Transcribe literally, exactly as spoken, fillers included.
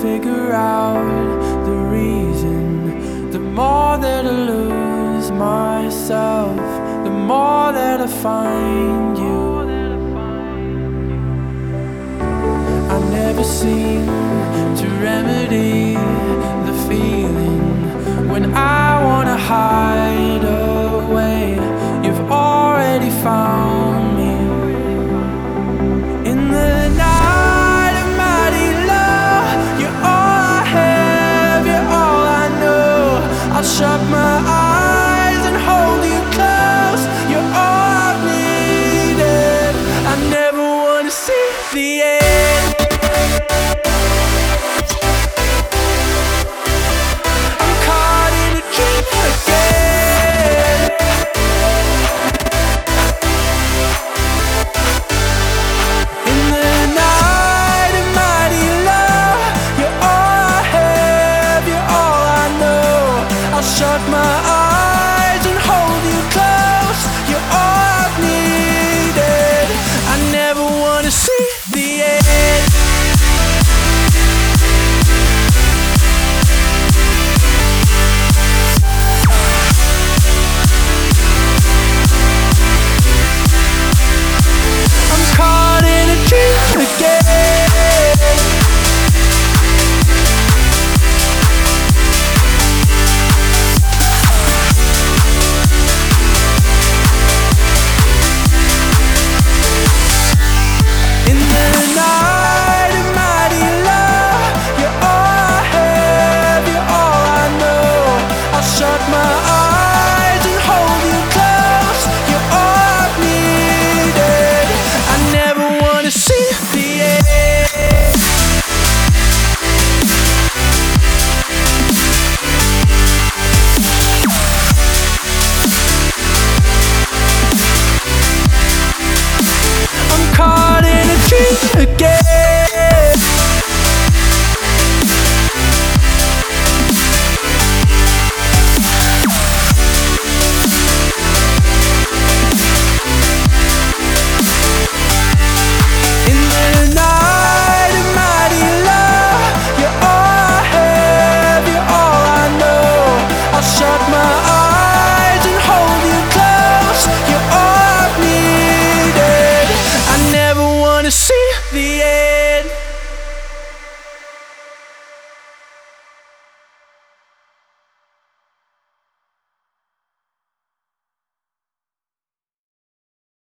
figure out the reason. The more that I lose myself, the more that I find you. I never seem to remedy the feeling when I wanna hide away. You've already found me. In the night of mighty love, you're all I have, you're all I know. I'll shut my eyes and hold you close. You're all I've needed. I never wanna see the end. I'm caught in a dream again. In the night of mighty love, you're all I have, you're all I know. I'll shut my